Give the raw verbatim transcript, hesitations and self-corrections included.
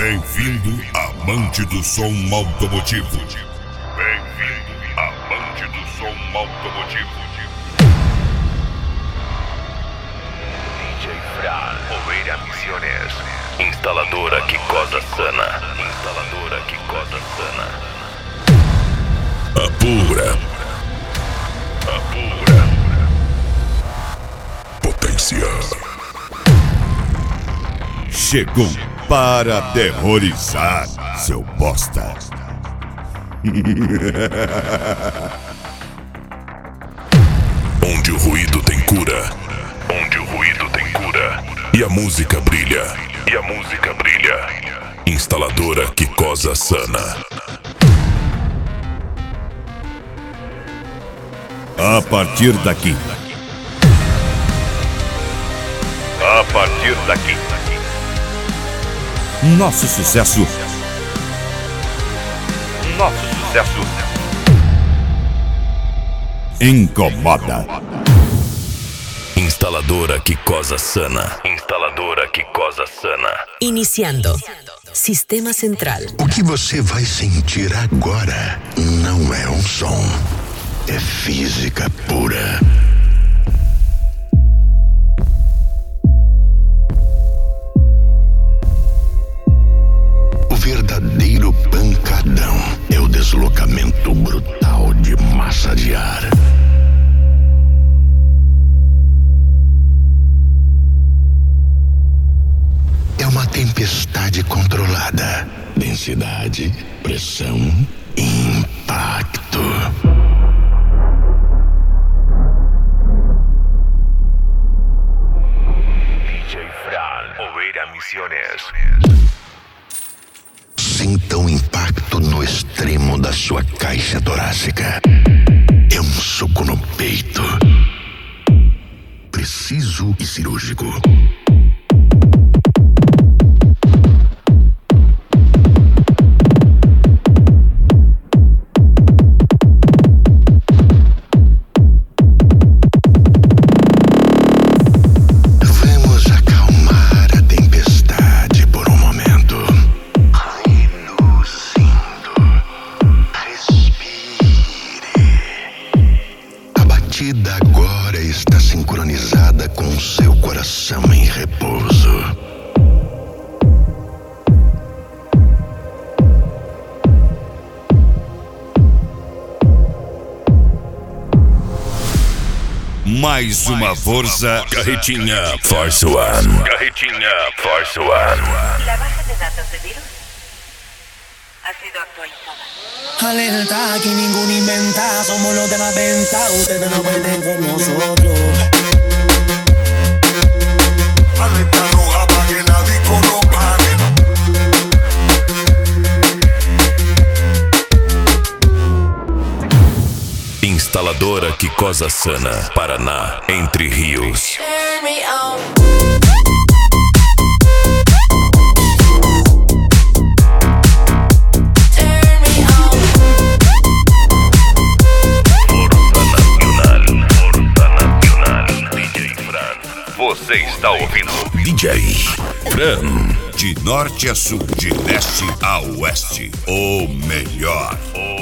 Bem-vindo, amante do som automotivo. Bem-vindo, amante do som automotivo. D J Fran, Oveira Misiones. Instaladora que cosa sana. Instaladora que cosa sana. Apura. Apura. Potência. Chegou para aterrorizar, seu bosta. Onde o ruído tem cura. Onde o ruído tem cura. E a música brilha. E a música brilha. Instaladora que cosa sana. A partir daqui. A partir daqui. Nosso sucesso. Nosso sucesso. Incomoda. Instaladora que cosa sana. Instaladora que cosa sana. Iniciando. Sistema Central. O que você vai sentir agora não é um som. É física pura. O verdadeiro pancadão é o deslocamento brutal de massa de ar. É uma tempestade controlada. Densidade, pressão, impacto. D J Fran, Oveira Misiones. Sinta o impacto no extremo da sua caixa torácica. É um soco no peito. Preciso e cirúrgico. Agora está sincronizada com o seu coração em repouso. Mais uma força. Carretinha Force One. Carretinha Force One. La base de datos de virus ha sido actualizada. Alerta, aquí ningún inventa, somos los de la venta, ustedes no venden con nosotros. Alerta roja para que la disco no pare. Instaladora que cosa sana. Paraná, Entre Rios. Turn me on. Você está ouvindo D J Fran. De norte a sul, de leste a oeste. O melhor.